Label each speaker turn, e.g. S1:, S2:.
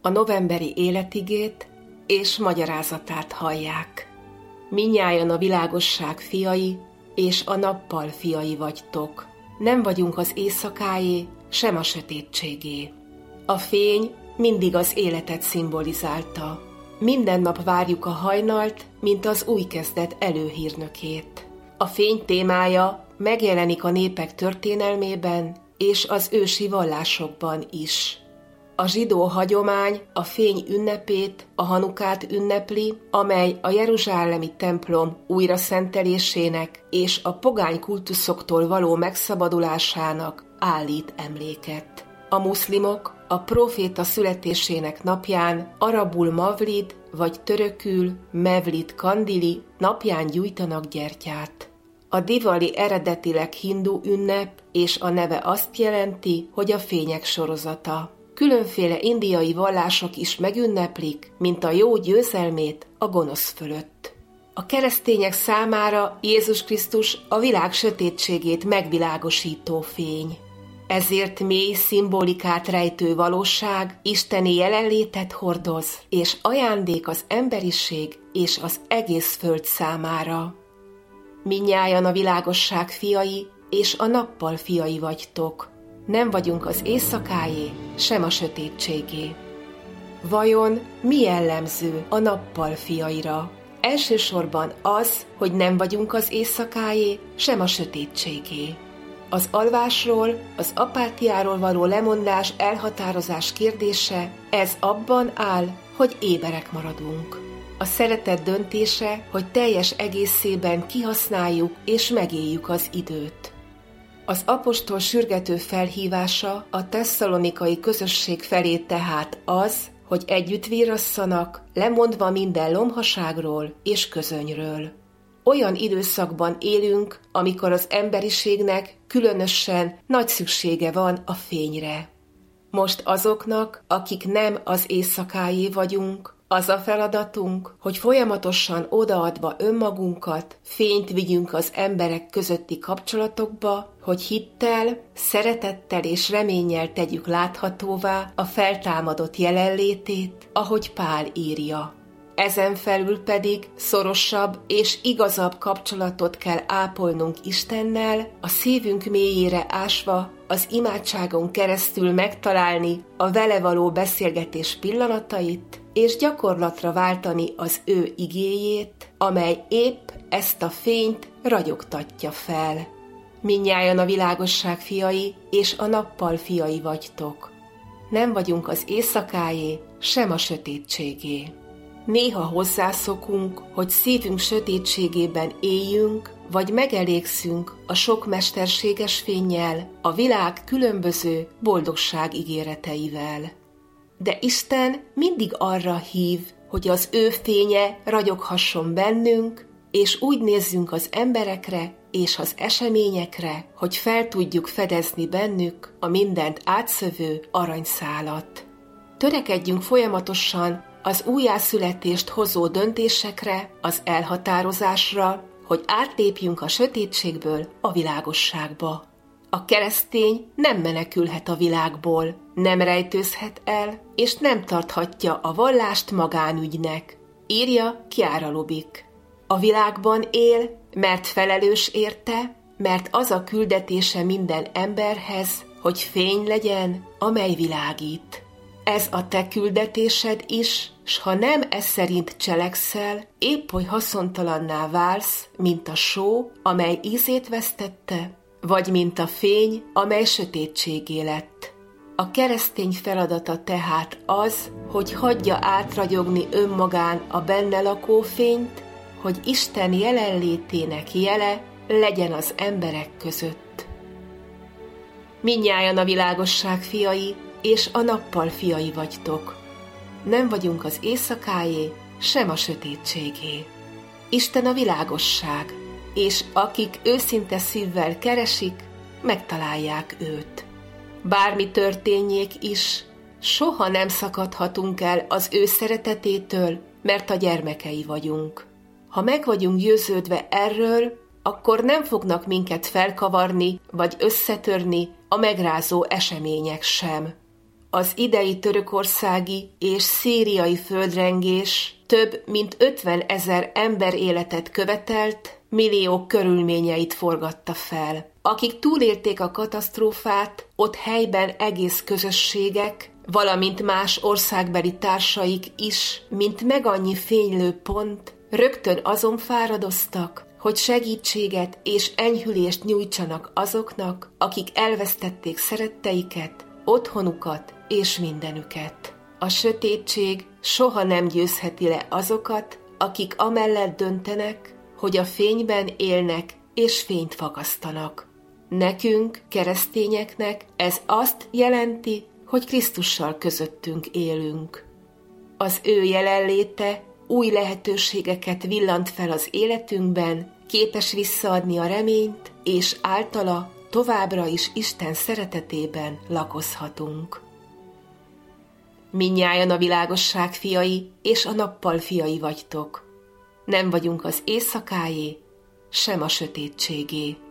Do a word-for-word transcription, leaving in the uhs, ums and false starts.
S1: a novemberi életigét és magyarázatát hallják. Mindnyájan a világosság fiai, és a nappal fiai vagytok. Nem vagyunk az éjszakáé, sem a sötétségé. A fény mindig az életet szimbolizálta. Minden nap várjuk a hajnalt, mint az új kezdet előhírnökét. A fény témája megjelenik a népek történelmében és az ősi vallásokban is. A zsidó hagyomány a fény ünnepét, a Hanukát ünnepli, amely a jeruzsálemi templom újraszentelésének és a pogány kultuszoktól való megszabadulásának állít emléket. A muszlimok a próféta születésének napján arabul Mavlid vagy törökül Mevlid Kandili napján gyújtanak gyertyát. A Diwali eredetileg hindu ünnep, és a neve azt jelenti, hogy a fények sorozata. Különféle indiai vallások is megünneplik, mint a jó győzelmét a gonosz fölött. A keresztények számára Jézus Krisztus a világ sötétségét megvilágosító fény. Ezért mély szimbolikát rejtő valóság isteni jelenlétet hordoz, és ajándék az emberiség és az egész föld számára. Mindnyájan a világosság fiai, és a nappal fiai vagytok. Nem vagyunk az éjszakáé, sem a sötétségé. Vajon mi jellemző a nappal fiaira? Elsősorban az, hogy nem vagyunk az éjszakáé, sem a sötétségé. Az alvásról, az apátiáról való lemondás, elhatározás kérdése, ez abban áll, hogy éberek maradunk. A szeretet döntése, hogy teljes egészében kihasználjuk és megéljük az időt. Az apostol sürgető felhívása a tesszalonikai közösség felé tehát az, hogy együtt vírasszanak, lemondva minden lomhaságról és közönyről. Olyan időszakban élünk, amikor az emberiségnek különösen nagy szüksége van a fényre. Most azoknak, akik nem az éjszakáé vagyunk, az a feladatunk, hogy folyamatosan odaadva önmagunkat, fényt vigyünk az emberek közötti kapcsolatokba, hogy hittel, szeretettel és reménnyel tegyük láthatóvá a feltámadott jelenlétét, ahogy Pál írja. Ezen felül pedig szorosabb és igazabb kapcsolatot kell ápolnunk Istennel, a szívünk mélyére ásva, az imádságon keresztül megtalálni a vele való beszélgetés pillanatait, és gyakorlatra váltani az ő igéjét, amely épp ezt a fényt ragyogtatja fel. Mindnyájan a világosság fiai, és a nappal fiai vagytok. Nem vagyunk az éjszakáé, sem a sötétségé. Néha hozzászokunk, hogy szívünk sötétségében éljünk, vagy megelégszünk a sok mesterséges fénnyel, a világ különböző boldogság ígéreteivel. De Isten mindig arra hív, hogy az ő fénye ragyoghasson bennünk, és úgy nézzünk az emberekre és az eseményekre, hogy fel tudjuk fedezni bennük a mindent átszövő aranyszálat. Törekedjünk folyamatosan az újjászületést hozó döntésekre, az elhatározásra, hogy átlépjünk a sötétségből a világosságba. A keresztény nem menekülhet a világból, nem rejtőzhet el, és nem tarthatja a vallást magánügynek, írja Chiara Lubich. A világban él, mert felelős érte, mert az a küldetése minden emberhez, hogy fény legyen, amely világít. Ez a te küldetésed is, s ha nem ez szerint cselekszel, épp hogy haszontalanná válsz, mint a só, amely ízét vesztette, vagy mint a fény, amely sötétségé lett. A keresztény feladata tehát az, hogy hagyja átragyogni önmagán a benne lakó fényt, hogy Isten jelenlétének jele legyen az emberek között. Mindnyájan a világosság fiai, és a nappal fiai vagytok. Nem vagyunk az éjszakáé, sem a sötétségé. Isten a világosság, és akik őszinte szívvel keresik, megtalálják őt. Bármi történjék is, soha nem szakadhatunk el az ő szeretetétől, mert a gyermekei vagyunk. Ha meg vagyunk győződve erről, akkor nem fognak minket felkavarni vagy összetörni a megrázó események sem. A Az idei törökországi és szíriai földrengés több mint ötven ezer ember életet követelt, milliók körülményeit forgatta fel. Akik túlélték a katasztrófát, ott helyben egész közösségek, valamint más országbeli társaik is, mint megannyi fénylő pont, rögtön azon fáradoztak, hogy segítséget és enyhülést nyújtsanak azoknak, akik elvesztették szeretteiket, otthonukat és mindenüket. A sötétség soha nem győzheti le azokat, akik amellett döntenek, hogy a fényben élnek és fényt fakasztanak. Nekünk, keresztényeknek ez azt jelenti, hogy Krisztussal közöttünk élünk. Az ő jelenléte új lehetőségeket villant fel az életünkben, képes visszaadni a reményt, és általa továbbra is Isten szeretetében lakozhatunk. Mindnyájan a világosság fiai és a nappal fiai vagytok. Nem vagyunk az éjszakájé, sem a sötétségé.